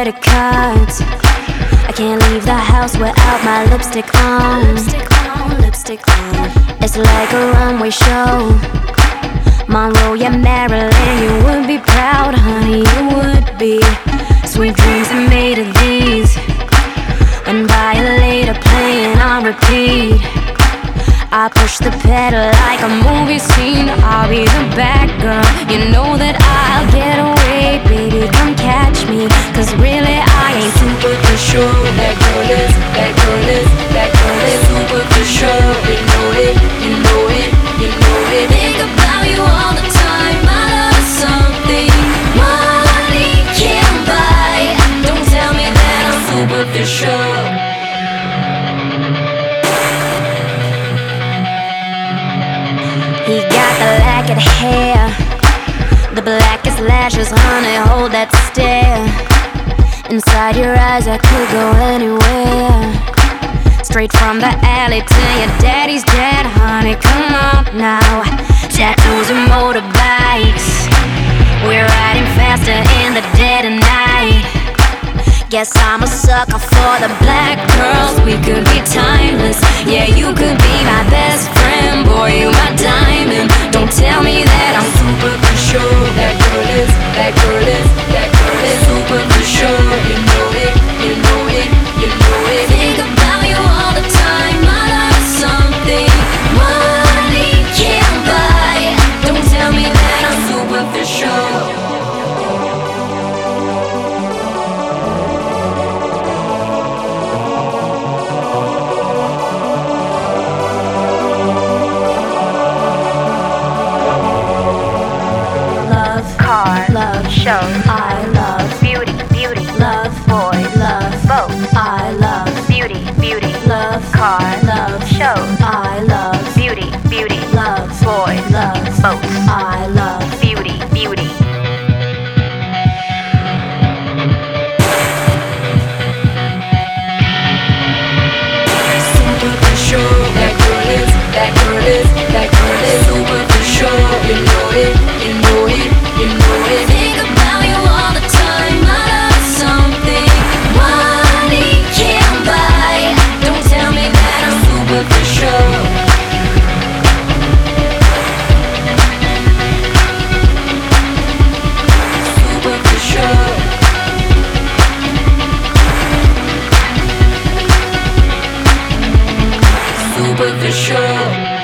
credit cards. I can't leave the house without my lipstick on. It's like a runway show. Monroe, yeah, Maryland, you would be proud, honey, you would be. Sweet dreams are made of these, and Violator playing on repeat. I push the pedal like a movie scene. I'll be the bad girl, you know that I'll get away. Baby, come catch me, cause really I ain't superficial. That girl is superficial. You know it, you know it, you know it. Think about you all the time. My love is something money can't buy. Don't tell me that I'm superficial. He got the lacquered hair, the blackest lashes, honey, hold that stare. Inside your eyes I could go anywhere. Straight from the alley to your daddy's jet, honey, come on now. Tattoos and motorbikes, we're riding faster in the dead of night. Guess I'm a sucker for the black girls. We could be timeless. Yeah, you could be my best friend. Boy, you my diamond. Don't tell me that I'm superficial. That girl is superficial. You know it, you know it, you know it. Think about you all the time. My love is something money can't buy. Don't tell me that I'm superficial. Love, show, I love beauty, beauty, love, boy, love, both, I love beauty, beauty, love, car, love, show, I love beauty, beauty, love, boy, love, both, I love beauty, beauty. Superficial, that girl is superficial. You know it, you know it, you know it. Think about you all the time. My love is something money can't buy. Don't tell me that I'm superficial. Superficial. Superficial.